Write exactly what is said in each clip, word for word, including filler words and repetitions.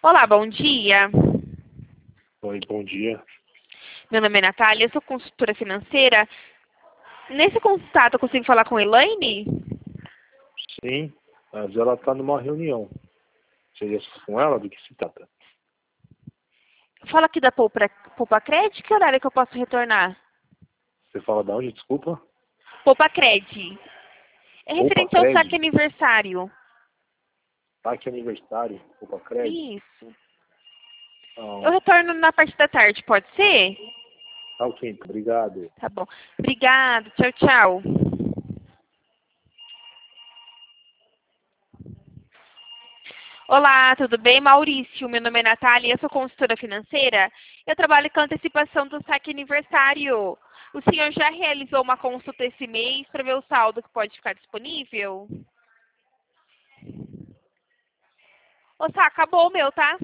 Olá, bom dia. Oi, bom dia. Meu nome é Natália, eu sou consultora financeira. Nesse contato eu consigo falar com a Elaine? Sim, mas ela está numa reunião. Seria com ela? Do que se trata? Fala aqui da Poupa, Poupa Cred, que horário que eu posso retornar? Você fala de onde? Desculpa. Poupa Cred. É Poupa referente ao saque Cred? aniversário. Tá aqui aniversário. Poupa Cred? Isso. Eu Não. retorno na parte da tarde, pode ser? Tá ok, obrigado. Tá bom. Obrigada, tchau, tchau. Olá, tudo bem? Maurício, meu nome é Natália, eu sou consultora financeira. Eu trabalho com antecipação do saque aniversário. O senhor já realizou uma consulta esse mês para ver o saldo que pode ficar disponível? Ô, Sá, acabou o meu, tá?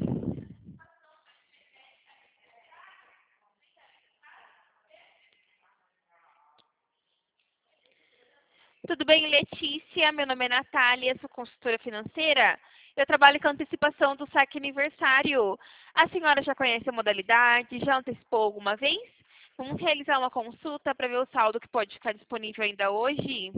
Tudo bem, Letícia? Meu nome é Natália, sou consultora financeira. Eu trabalho com antecipação do saque aniversário. A senhora já conhece a modalidade? Já antecipou alguma vez? Vamos realizar uma consulta para ver o saldo que pode ficar disponível ainda hoje?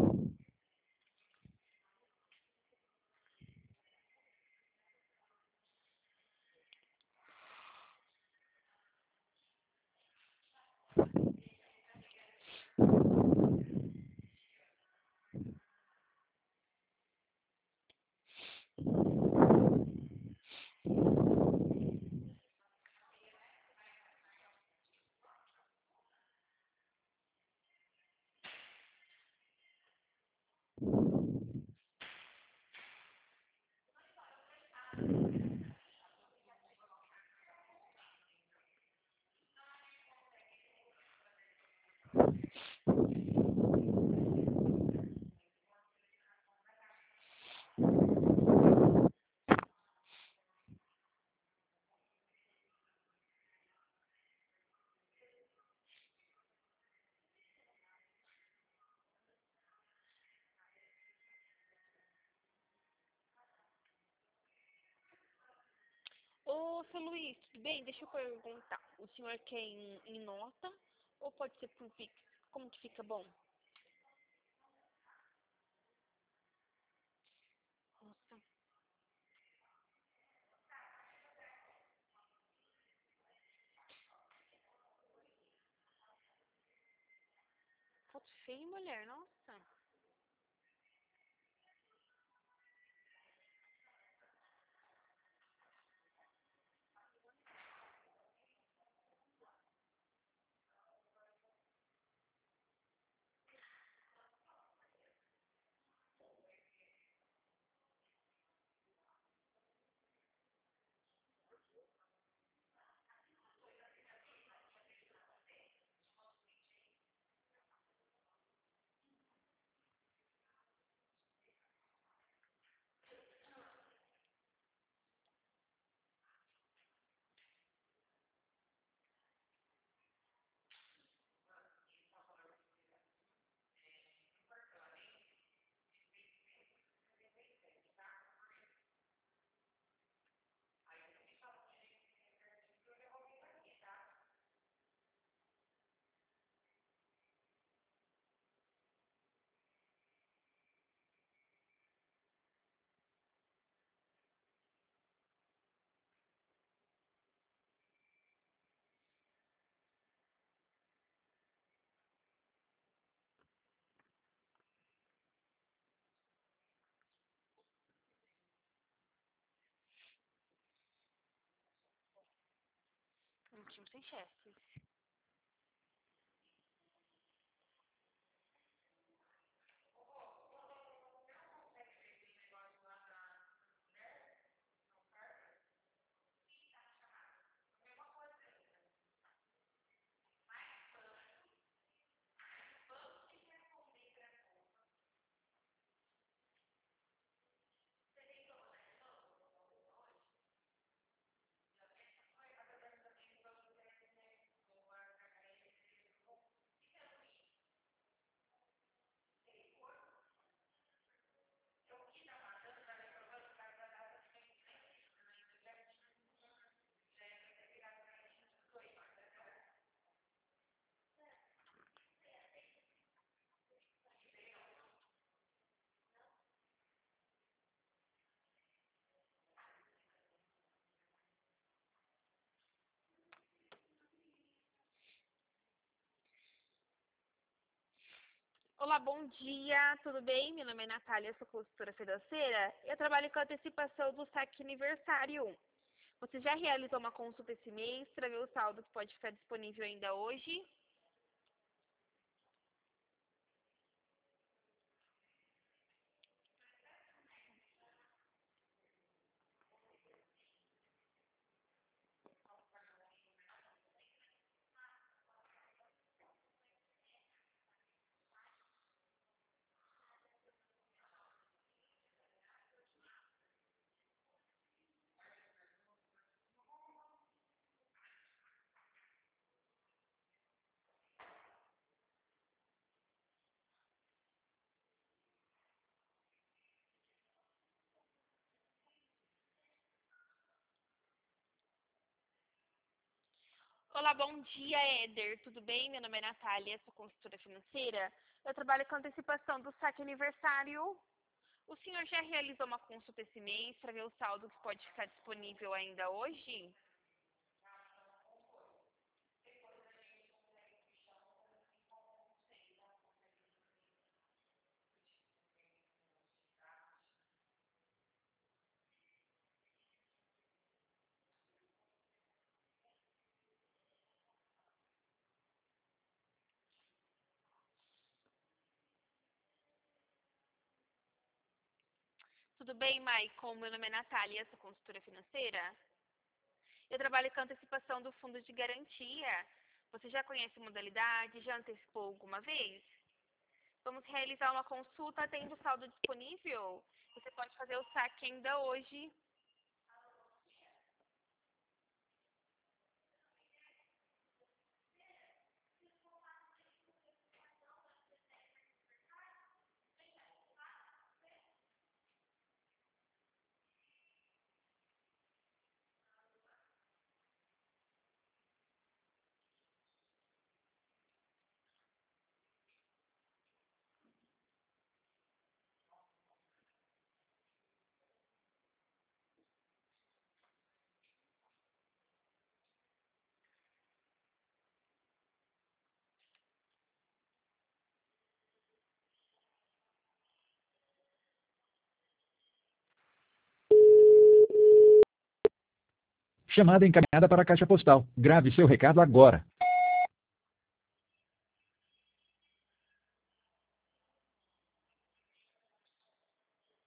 Ô, seu Luiz, tudo bem? Deixa eu perguntar. O senhor quer em, em nota ou pode ser por Pix? Como que fica bom? Nossa, foto feia, mulher, nossa. Um time sem chefes. Olá, bom dia, tudo bem? Meu nome é Natália, sou consultora financeira. Eu trabalho com antecipação do saque aniversário. Você já realizou uma consulta esse mês para ver o saldo que pode ficar disponível ainda hoje? Olá, bom dia, Éder. Tudo bem? Meu nome é Natália, sou consultora financeira. Eu trabalho com antecipação do saque aniversário. O senhor já realizou uma consulta esse mês para ver o saldo que pode ficar disponível ainda hoje? Tudo bem, Maicon? Meu nome é Natália, sou consultora financeira. Eu trabalho com antecipação do fundo de garantia. Você já conhece a modalidade? Já antecipou alguma vez? Vamos realizar uma consulta tendo saldo disponível. Você pode fazer o saque ainda hoje. Chamada encaminhada para a caixa postal. Grave seu recado agora.